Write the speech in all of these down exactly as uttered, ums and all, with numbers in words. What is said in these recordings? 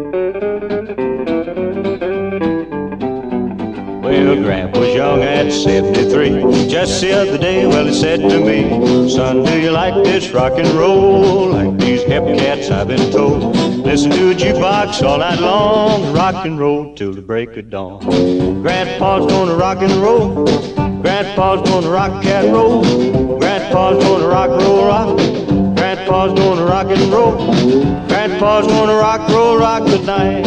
Well, Grandpa was young at seventy-three. Just the other day, well, he said to me, son, do you like this rock and roll? Like these hep cats, I've been told. Listen to a jukebox all night long, rock and roll till the break of dawn. Grandpa's gonna rock and roll. Grandpa's gonna rock cat roll. Grandpa's gonna rock, roll, rock. Grandpa's gonna rock and roll. Grandpa's gonna rock, roll, rock tonight.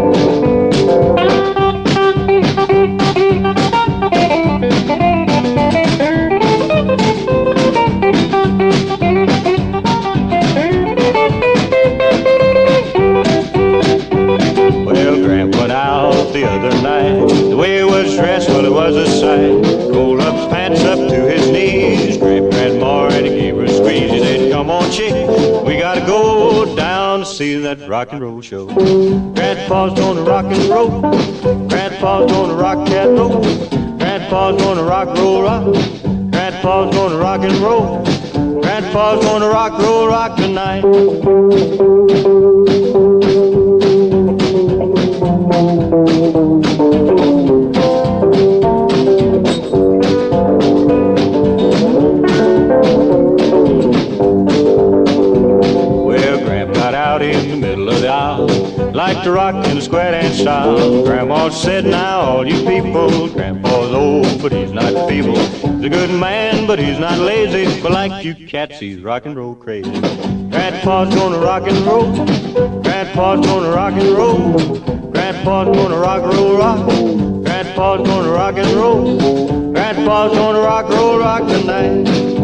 The other night, the way he was dressed, well, it was a sight. Rolled up his pants up to his knees, grabbed Grandma and he gave her a squeeze. He said, come on, chick, we gotta go down to see that rock and roll show. Grandpa's gonna rock and roll. Grandpa's gonna rock cat roll. Grandpa's gonna rock, roll, rock. Grandpa's gonna rock and roll. Grandpa's gonna rock, roll, rock tonight. Like to rock in a square dance style. Grandma said, now all you people, Grandpa's old, but he's not feeble. He's a good man, but he's not lazy. But like you cats, he's rock and roll crazy. Grandpa's gonna rock and roll. Grandpa's gonna rock and roll. Grandpa's gonna rock, roll, rock. Grandpa's gonna rock and roll. Grandpa's gonna rock, roll, rock tonight.